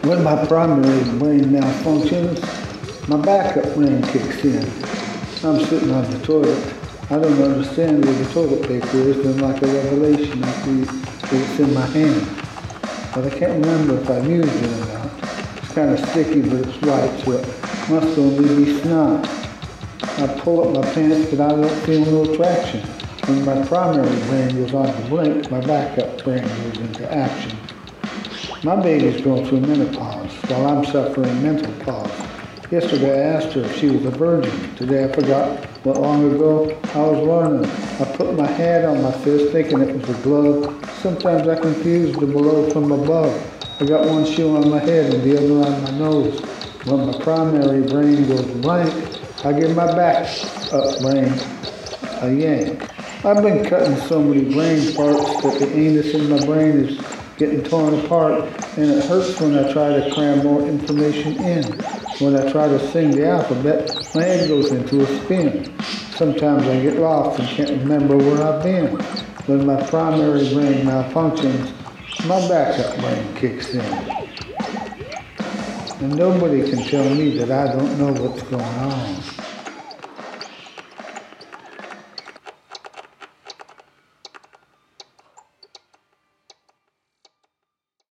When my primary brain malfunctions, my backup brain kicks in. I'm sitting on the toilet. I don't understand where the toilet paper is, then like a revelation I see that it's in my hand. But I can't remember if I've used it or not. It's kind of sticky, but it's white, so it must only be snot. I pull up my pants, but I don't feel no traction. When my primary brain goes on to blink, my backup brain goes into action. My baby's going through menopause while I'm suffering mental pause. Yesterday I asked her if she was a virgin. Today I forgot what long ago I was learning. I put my hand on my fist thinking it was a glove. Sometimes I confuse the below from above. I got one shoe on my head and the other on my nose. When my primary brain goes blank, I give my backup brain a yank. I've been cutting so many brain parts that the anus in my brain is getting torn apart, and it hurts when I try to cram more information in. When I try to sing the alphabet, my head goes into a spin. Sometimes I get lost and can't remember where I've been. When my primary brain malfunctions, my backup brain kicks in. And nobody can tell me that I don't know what's going on.